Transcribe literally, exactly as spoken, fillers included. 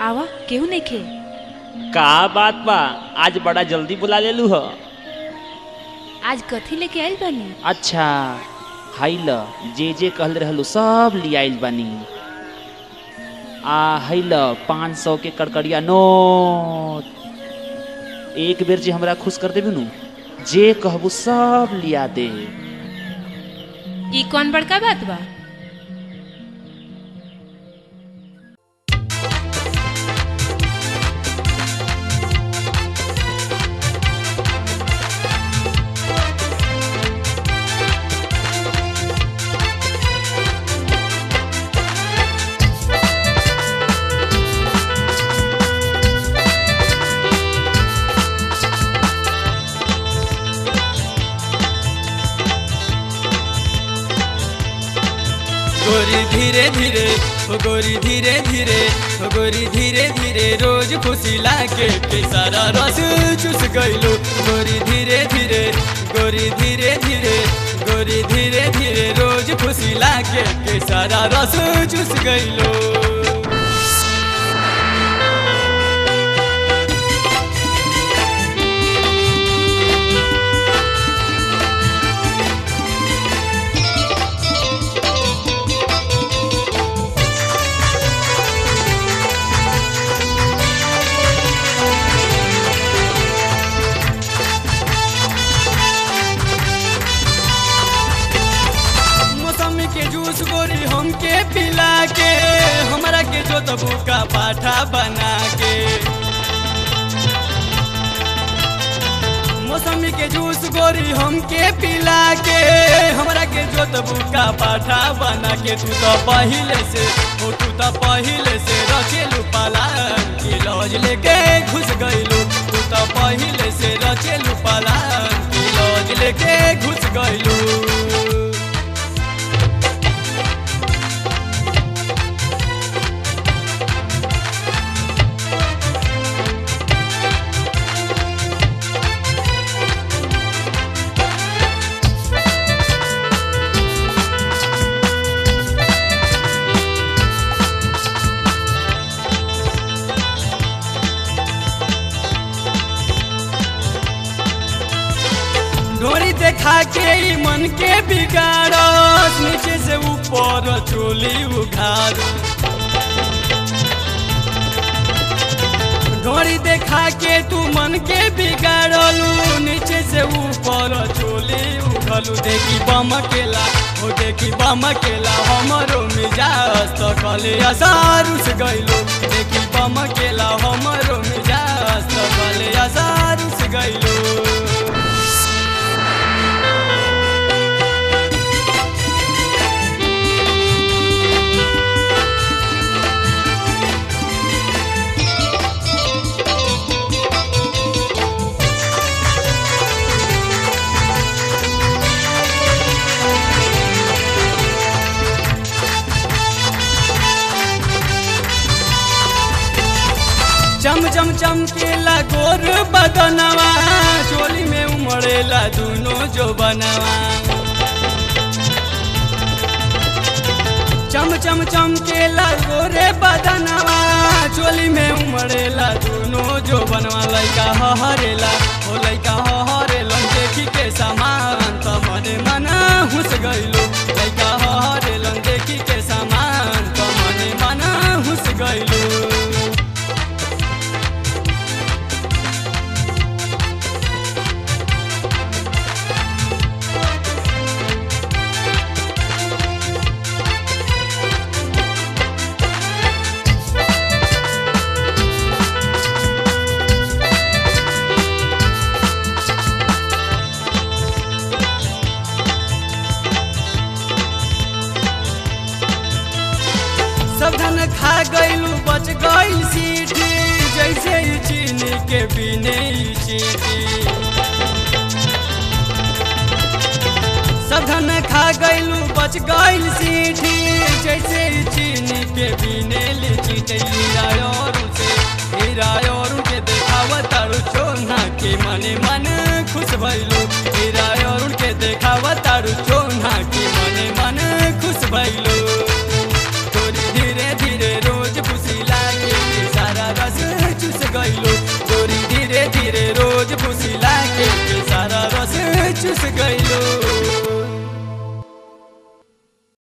आवा केहू नहीं खे। का बात बा, आज बड़ा जल्दी बुला लेलू ह। आज कथी लेके आइल बानी? अच्छा हाइल जे जे कहल रहलू सब ले आइल बानी। आ हाइल पाँच सौ के कड़कड़िया नोट। एक बेर जे हमरा खुश कर देबू नु, जे कहबू सब लिया दे। ई कौन बड़का बात बा? गोरी धीरे धीरे हो गोरी धीरे धीरे हो गोरी धीरे धीरे रोज खुशी लागे के सारा रस चूस गइलो। गोरी धीरे धीरे गोरी धीरे धीरे गोरी धीरे धीरे रोज खुशी लागे के सारा रस चूस गइलो। गोरी हमके पिला के हमरा के जो तबू का पाठा बना के, मौसमी के जूस गोरी हमके पिला के हमरा के जो तबू का पाठा बना के। तू तो पहिले से हो तू तो पहिले से रचेलू पालान की लौज लेके घुस गइलू। तू तो पहिले से रचेलू पालान की लौज लेके घुस गइलू। ढोरी देखा के ही मन के बिगाड़स, नीचे से ऊपर चोली उघार। ढोरी देखा के तू मन के बिगाड़लू, नीचे से ऊपर चोली उघलू। देखी बम केला हो देखी बम केला हमरो मिजाज तो कले असारुस गइलो। देखी बम केला हमरो मिजाज तो कले असारुस गइलो। चम चम चमकेला गोर बदनवा, चोली में उमड़ेला दूनो जो बनवा। चम चम चमकेला गोरे बदनवा, चोली में उमड़ेला दूनो जो बनवा। लइका हहरेला हो लइका हहरेला देखी के सामान त मने मना हुस गइलो। लइका हहरेला देखी के सामान त मने मना हुस गइलो। सब धन खा गइलू बच गइल सीटी, जैसे ही चीनी के बिने चीटी। सब धन खा गइलू बच गइल सीटी, जैसे ही चीनी के बिने चीटी। हीरा और से हीरा और के देखावत तारू चोना के मने मन खुश भइलू। हीरा और के देखावत तारू चोना के मने मन खुश भइलू। धीरे धीरे रोज खुशी लागे सारा चुस गई